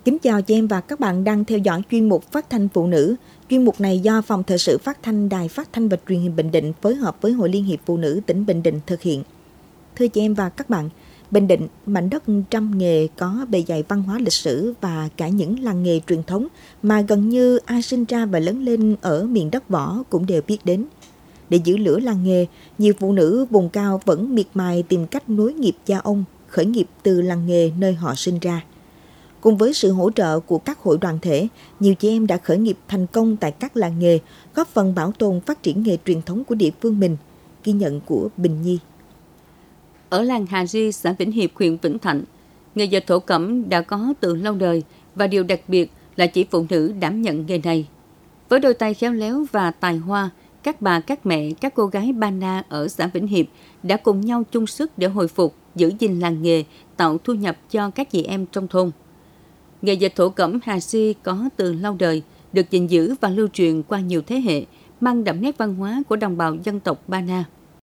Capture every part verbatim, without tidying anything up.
Kính chào chị em và các bạn đang theo dõi chuyên mục Phát thanh Phụ nữ. Chuyên mục này do Phòng Thời sự Phát thanh Đài Phát thanh và Truyền hình Bình Định phối hợp với Hội Liên hiệp Phụ nữ tỉnh Bình Định thực hiện. Thưa chị em và các bạn, Bình Định, mảnh đất trăm nghề có bề dày văn hóa lịch sử và cả những làng nghề truyền thống mà gần như ai sinh ra và lớn lên ở miền đất võ cũng đều biết đến. Để giữ lửa làng nghề, nhiều phụ nữ vùng cao vẫn miệt mài tìm cách nối nghiệp cha ông, khởi nghiệp từ làng nghề nơi họ sinh ra. Cùng với sự hỗ trợ của các hội đoàn thể, nhiều chị em đã khởi nghiệp thành công tại các làng nghề, góp phần bảo tồn phát triển nghề truyền thống của địa phương mình. Ghi nhận của Bình Nhi. Ở làng Hà Ri, xã Vĩnh Hiệp, huyện Vĩnh Thạnh, nghề dệt thổ cẩm đã có từ lâu đời và điều đặc biệt là chỉ phụ nữ đảm nhận nghề này. Với đôi tay khéo léo và tài hoa, các bà, các mẹ, các cô gái Ba Na ở xã Vĩnh Hiệp đã cùng nhau chung sức để hồi phục, giữ gìn làng nghề, tạo thu nhập cho các chị em trong thôn. Nghề dệt thổ cẩm Hà Ri có từ lâu đời, được gìn giữ và lưu truyền qua nhiều thế hệ, mang đậm nét văn hóa của đồng bào dân tộc Ba Na.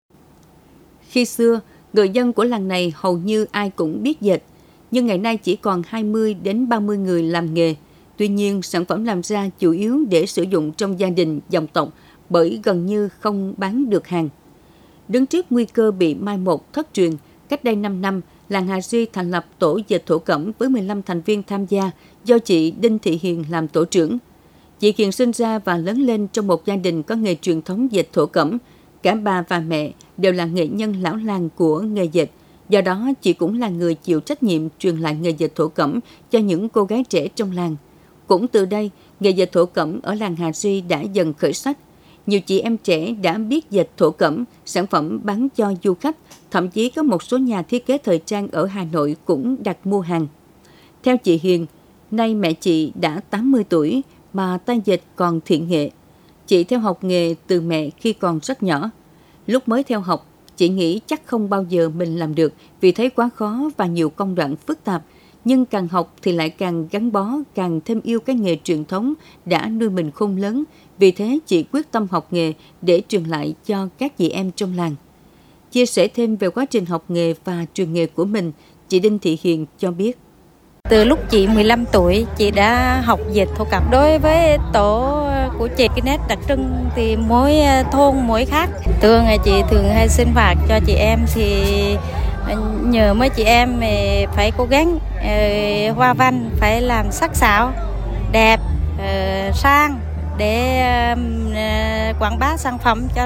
Khi xưa, người dân của làng này hầu như ai cũng biết dệt, nhưng ngày nay chỉ còn hai mươi đến ba mươi người làm nghề. Tuy nhiên, sản phẩm làm ra chủ yếu để sử dụng trong gia đình, dòng tộc bởi gần như không bán được hàng. Đứng trước nguy cơ bị mai một thất truyền, cách đây năm năm, làng Hà Ri thành lập tổ dệt thổ cẩm với mười lăm thành viên tham gia do chị Đinh Thị Hiền làm tổ trưởng. Chị Hiền sinh ra và lớn lên trong một gia đình có nghề truyền thống dệt thổ cẩm. Cả bà và mẹ đều là nghệ nhân lão làng của nghề dệt. Do đó, chị cũng là người chịu trách nhiệm truyền lại nghề dệt thổ cẩm cho những cô gái trẻ trong làng. Cũng từ đây, nghề dệt thổ cẩm ở làng Hà Ri đã dần khởi sắc. Nhiều chị em trẻ đã biết dệt thổ cẩm, sản phẩm bán cho du khách, thậm chí có một số nhà thiết kế thời trang ở Hà Nội cũng đặt mua hàng. Theo chị Hiền, nay mẹ chị đã tám mươi tuổi mà tay dệt còn thiện nghệ. Chị theo học nghề từ mẹ khi còn rất nhỏ. Lúc mới theo học, chị nghĩ chắc không bao giờ mình làm được vì thấy quá khó và nhiều công đoạn phức tạp. Nhưng càng học thì lại càng gắn bó, càng thêm yêu cái nghề truyền thống đã nuôi mình khôn lớn. Vì thế chị quyết tâm học nghề để truyền lại cho các chị em trong làng. Chia sẻ thêm về quá trình học nghề và truyền nghề của mình, chị Đinh Thị Hiền cho biết. Từ lúc chị mười lăm tuổi, chị đã học dệt thổ cẩm. Đối với tổ của chị, cái nét đặc trưng thì mỗi thôn mỗi khác. Thường chị thường hay sinh hoạt cho chị em thì nhờ mấy chị em phải cố gắng hoa văn, phải làm sắc sảo, đẹp, sang để quảng bá sản phẩm cho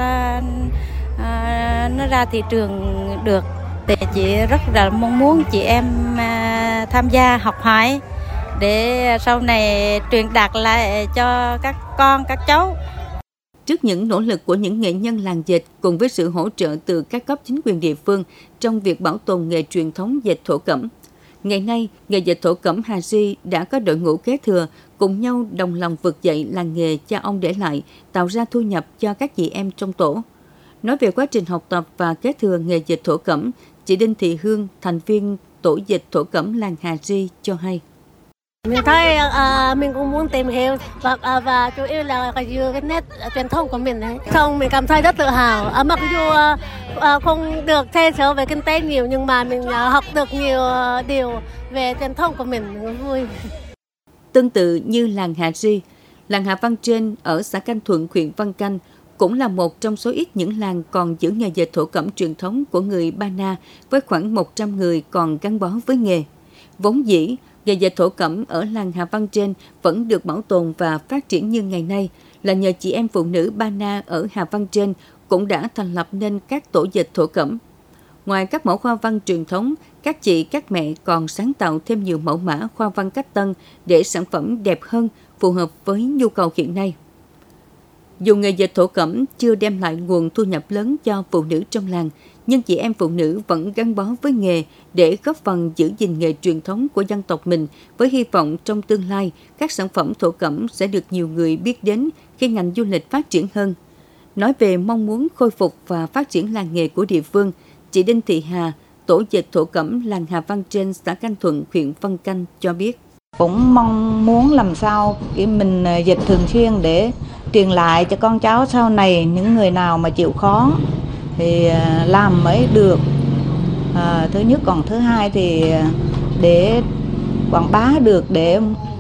nó ra thị trường được. Thì chị rất là mong muốn chị em tham gia học hỏi để sau này truyền đạt lại cho các con, các cháu. Trước những nỗ lực của những nghệ nhân làng dệt cùng với sự hỗ trợ từ các cấp chính quyền địa phương trong việc bảo tồn nghề truyền thống dệt thổ cẩm, ngày nay nghề dệt thổ cẩm Hà Ri đã có đội ngũ kế thừa cùng nhau đồng lòng vực dậy làng nghề cha ông để lại, tạo ra thu nhập cho các chị em trong tổ. Nói về quá trình học tập và kế thừa nghề dệt thổ cẩm, chị Đinh Thị Hương, thành viên tổ dệt thổ cẩm làng Hà Ri cho hay. Mình thấy uh, mình cũng muốn tìm hiểu và, uh, và chủ yếu là giữ cái nét truyền thống của mình đấy. Không, mình cảm thấy rất tự hào. Uh, mặc dù uh, uh, không được thay trở về kinh tế nhiều nhưng mà mình uh, học được nhiều uh, điều về truyền thống của mình, mình vui. Tương tự như làng Hà Ri, làng Hà Văn Trên ở xã Canh Thuận, huyện Văn Canh cũng là một trong số ít những làng còn giữ nghề dệt thổ cẩm truyền thống của người Ba Na với khoảng một trăm người còn gắn bó với nghề. Vốn dĩ, nghề dệt thổ cẩm ở làng Hà Văn Trên vẫn được bảo tồn và phát triển như ngày nay là nhờ chị em phụ nữ Ba Na ở Hà Văn Trên cũng đã thành lập nên các tổ dệt thổ cẩm. Ngoài các mẫu hoa văn truyền thống, các chị, các mẹ còn sáng tạo thêm nhiều mẫu mã hoa văn cách tân để sản phẩm đẹp hơn, phù hợp với nhu cầu hiện nay. Dù nghề dệt thổ cẩm chưa đem lại nguồn thu nhập lớn cho phụ nữ trong làng, nhưng chị em phụ nữ vẫn gắn bó với nghề để góp phần giữ gìn nghề truyền thống của dân tộc mình với hy vọng trong tương lai các sản phẩm thổ cẩm sẽ được nhiều người biết đến khi ngành du lịch phát triển hơn. Nói về mong muốn khôi phục và phát triển làng nghề của địa phương, chị Đinh Thị Hà, tổ dệt thổ cẩm làng Hà Văn Trên, xã Canh Thuận, huyện Văn Canh cho biết. Cũng mong muốn làm sao mình dệt thường xuyên để truyền lại cho con cháu sau này, những người nào mà chịu khó thì làm mới được. À, thứ nhất, còn thứ hai thì để quảng bá được, để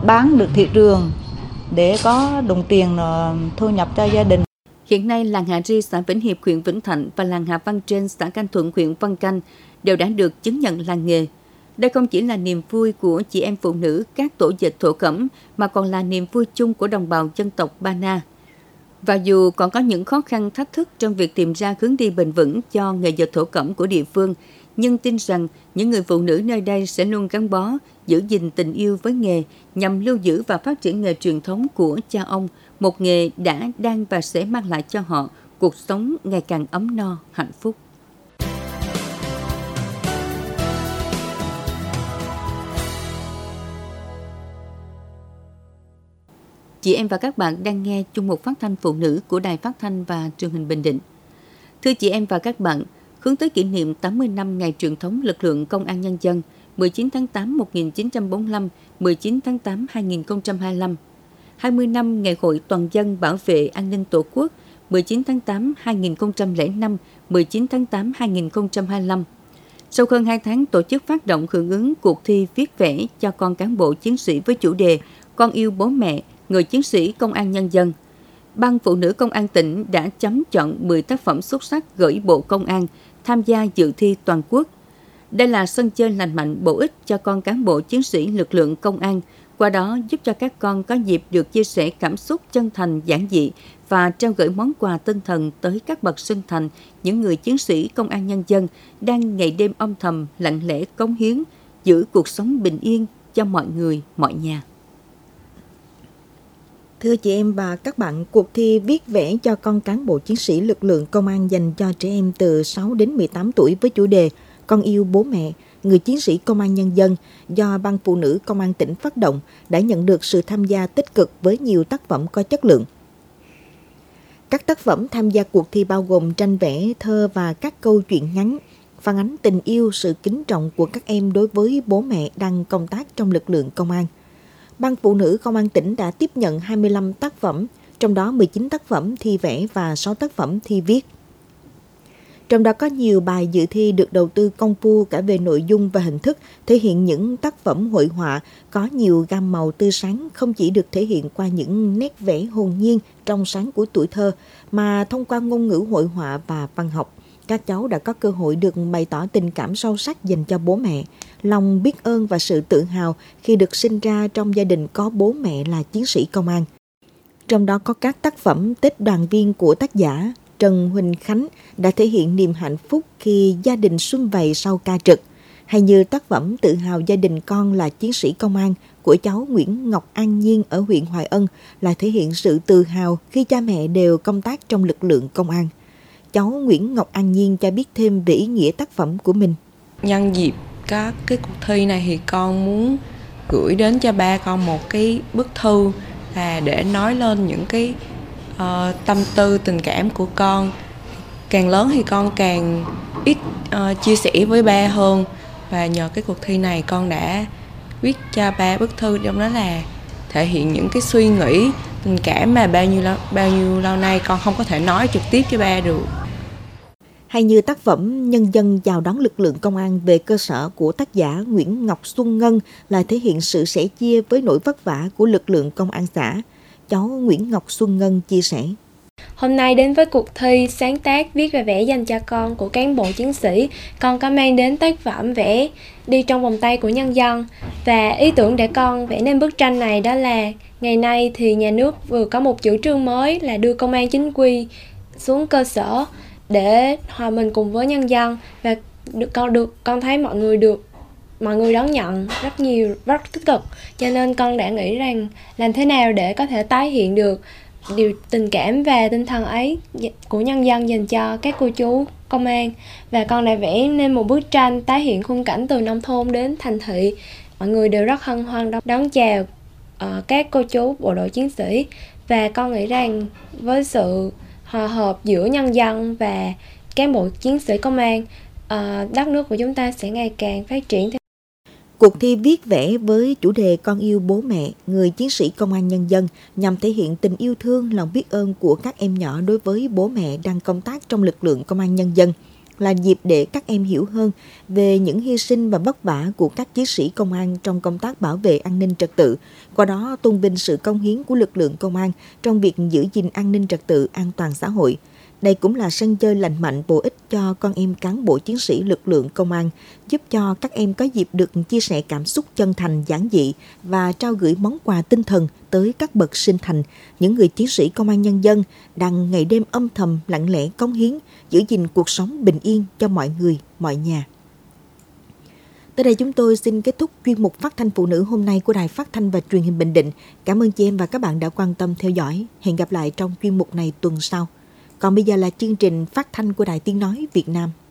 bán được thị trường để có đồng tiền thu nhập cho gia đình. Hiện nay, làng Hà Ri, xã Vĩnh Hiệp, huyện Vĩnh Thạnh và làng Hà Văn Trên, xã Canh Thuận, huyện Vân Canh đều đã được chứng nhận làng nghề. Đây không chỉ là niềm vui của chị em phụ nữ các tổ dệt thổ cẩm, mà còn là niềm vui chung của đồng bào dân tộc Ba Na. Và dù còn có những khó khăn thách thức trong việc tìm ra hướng đi bền vững cho nghề dệt thổ cẩm của địa phương, nhưng tin rằng những người phụ nữ nơi đây sẽ luôn gắn bó, giữ gìn tình yêu với nghề nhằm lưu giữ và phát triển nghề truyền thống của cha ông, một nghề đã, đang và sẽ mang lại cho họ cuộc sống ngày càng ấm no, hạnh phúc. Chị em và các bạn đang nghe chung mục phát thanh phụ nữ của Đài Phát thanh và Truyền hình Bình Định. Thưa chị em và các bạn, hướng tới kỷ niệm tám mươi năm ngày truyền thống lực lượng Công an Nhân dân mười chín tháng tám một nghìn chín trăm bốn mươi lăm, mười chín tháng tám hai nghìn không trăm hai mươi lăm, hai mươi năm Ngày hội toàn dân bảo vệ an ninh Tổ quốc mười chín tháng tám hai nghìn không trăm lẻ năm, mười chín tháng tám hai nghìn không trăm hai mươi lăm. Sau hơn hai tháng tổ chức phát động hưởng ứng cuộc thi viết vẽ cho con cán bộ chiến sĩ với chủ đề Con yêu bố mẹ, người chiến sĩ Công an Nhân dân, Ban Phụ nữ Công an tỉnh đã chấm chọn mười tác phẩm xuất sắc gửi Bộ Công an tham gia dự thi toàn quốc. Đây là sân chơi lành mạnh bổ ích cho con cán bộ chiến sĩ lực lượng công an, qua đó giúp cho các con có dịp được chia sẻ cảm xúc chân thành giản dị và trao gửi món quà tinh thần tới các bậc sinh thành, những người chiến sĩ Công an Nhân dân đang ngày đêm âm thầm lặng lẽ cống hiến, giữ cuộc sống bình yên cho mọi người, mọi nhà. Thưa chị em và các bạn, cuộc thi viết vẽ cho con cán bộ chiến sĩ lực lượng công an dành cho trẻ em từ sáu đến mười tám tuổi với chủ đề Con yêu bố mẹ, người chiến sĩ Công an Nhân dân do Ban Phụ nữ Công an tỉnh phát động đã nhận được sự tham gia tích cực với nhiều tác phẩm có chất lượng. Các tác phẩm tham gia cuộc thi bao gồm tranh vẽ, thơ và các câu chuyện ngắn, phản ánh tình yêu, sự kính trọng của các em đối với bố mẹ đang công tác trong lực lượng công an. Ban Phụ nữ Công an tỉnh đã tiếp nhận hai mươi lăm tác phẩm, trong đó mười chín tác phẩm thi vẽ và sáu tác phẩm thi viết. Trong đó có nhiều bài dự thi được đầu tư công phu cả về nội dung và hình thức, thể hiện những tác phẩm hội họa có nhiều gam màu tươi sáng, không chỉ được thể hiện qua những nét vẽ hồn nhiên trong sáng của tuổi thơ, mà thông qua ngôn ngữ hội họa và văn học. Các cháu đã có cơ hội được bày tỏ tình cảm sâu sắc dành cho bố mẹ, lòng biết ơn và sự tự hào khi được sinh ra trong gia đình có bố mẹ là chiến sĩ công an. Trong đó có các tác phẩm Tết đoàn viên của tác giả Trần Huỳnh Khánh đã thể hiện niềm hạnh phúc khi gia đình sum vầy sau ca trực, hay như tác phẩm Tự hào gia đình con là chiến sĩ công an của cháu Nguyễn Ngọc An Nhiên ở huyện Hoài Ân là thể hiện sự tự hào khi cha mẹ đều công tác trong lực lượng công an. Cháu Nguyễn Ngọc An Nhiên cho biết thêm về ý nghĩa tác phẩm của mình. Nhân dịp các cái cuộc thi này thì con muốn gửi đến cho ba con một cái bức thư là để nói lên những cái uh, tâm tư tình cảm của con. Càng lớn thì con càng ít uh, chia sẻ với ba hơn, và nhờ cái cuộc thi này con đã viết cho ba bức thư, trong đó là thể hiện những cái suy nghĩ tình cảm mà bao nhiêu lâu, bao nhiêu lâu nay con không có thể nói trực tiếp cho ba được. Hay như tác phẩm Nhân dân chào đón lực lượng công an về cơ sở của tác giả Nguyễn Ngọc Xuân Ngân là thể hiện sự sẻ chia với nỗi vất vả của lực lượng công an xã. Cháu Nguyễn Ngọc Xuân Ngân chia sẻ. Hôm nay đến với cuộc thi sáng tác viết và vẽ dành cho con của cán bộ chiến sĩ, con có mang đến tác phẩm vẽ Đi trong vòng tay của nhân dân. Và ý tưởng để con vẽ nên bức tranh này đó là ngày nay thì nhà nước vừa có một chủ trương mới là đưa công an chính quy xuống cơ sở để hòa mình cùng với nhân dân, và được con được con thấy mọi người được mọi người đón nhận rất nhiều, rất tích cực, cho nên con đã nghĩ rằng làm thế nào để có thể tái hiện được điều tình cảm và tinh thần ấy của nhân dân dành cho các cô chú công an. Và con đã vẽ nên một bức tranh tái hiện khung cảnh từ nông thôn đến thành thị. Mọi người đều rất hân hoan đón chào uh, các cô chú bộ đội chiến sĩ, và con nghĩ rằng với sự hòa hợp giữa nhân dân và cán bộ chiến sĩ công an, uh, đất nước của chúng ta sẽ ngày càng phát triển. Cuộc thi viết vẽ với chủ đề Con yêu bố mẹ, người chiến sĩ Công an Nhân dân nhằm thể hiện tình yêu thương, lòng biết ơn của các em nhỏ đối với bố mẹ đang công tác trong lực lượng Công an Nhân dân. là dịp để các em hiểu hơn về những hy sinh và vất vả của các chiến sĩ công an trong công tác bảo vệ an ninh trật tự, qua đó tôn vinh sự cống hiến của lực lượng công an trong việc giữ gìn an ninh trật tự, an toàn xã hội. Đây cũng là sân chơi lành mạnh bổ ích cho con em cán bộ chiến sĩ lực lượng công an, giúp cho các em có dịp được chia sẻ cảm xúc chân thành, giản dị và trao gửi món quà tinh thần tới các bậc sinh thành, những người chiến sĩ công an nhân dân đang ngày đêm âm thầm lặng lẽ cống hiến, giữ gìn cuộc sống bình yên cho mọi người, mọi nhà. Tới đây chúng tôi xin kết thúc chuyên mục Phát thanh Phụ nữ hôm nay của Đài Phát thanh và Truyền hình Bình Định. Cảm ơn chị em và các bạn đã quan tâm theo dõi. Hẹn gặp lại trong chuyên mục này tuần sau. Còn bây giờ là chương trình phát thanh của Đài Tiếng Nói Việt Nam.